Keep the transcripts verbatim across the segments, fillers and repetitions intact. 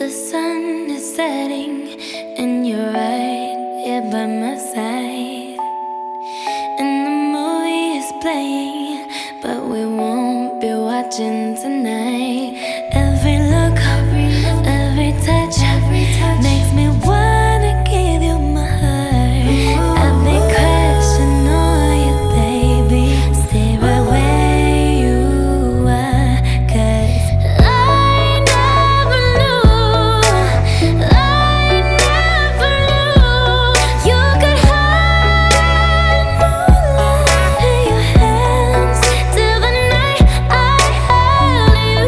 The sun is setting, and you're right here by my side. And the movie is playing, but we won't be watching tonight. Every look, every touch, makes me wanna give you my heart. I've been crushing on you, baby. Stay right where you are, 'cause I never knew, I never knew you could hide moonlight in your hands till the night I held you.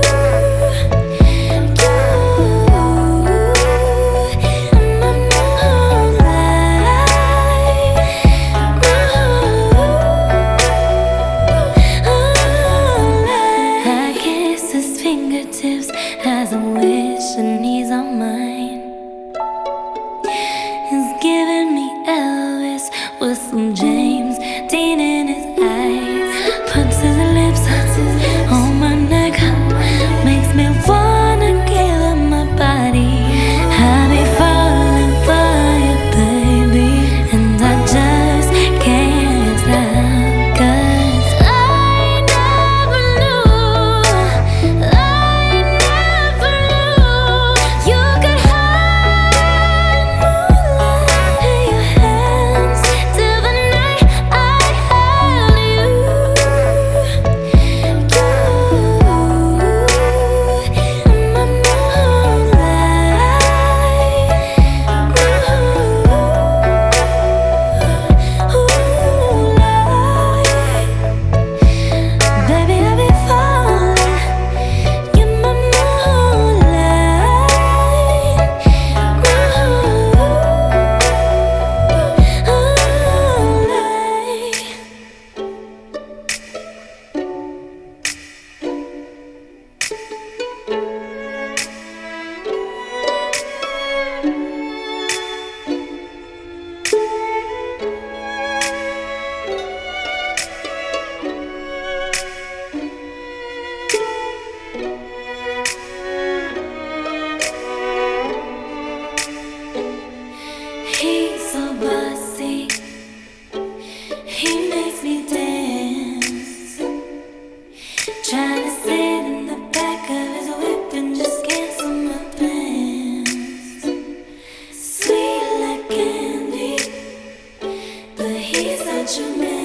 Fingertips has a wish and he's on mine. He's giving me Elvis with some James Dean in his eyes. Puts his lips on my neck, makes me wanna give him my body. I be falling for you, baby, and I just can't stop, 'cause I never knew, I never knew you could hide moonlight in your hands till the night I held you. You, my moonlight. Baby, I be falling. You're my moonlight. He's so bossy, he makes me dance. Trying to sit in the back of his whip and just cancel my plans. Sweet like candy, but he's such a man.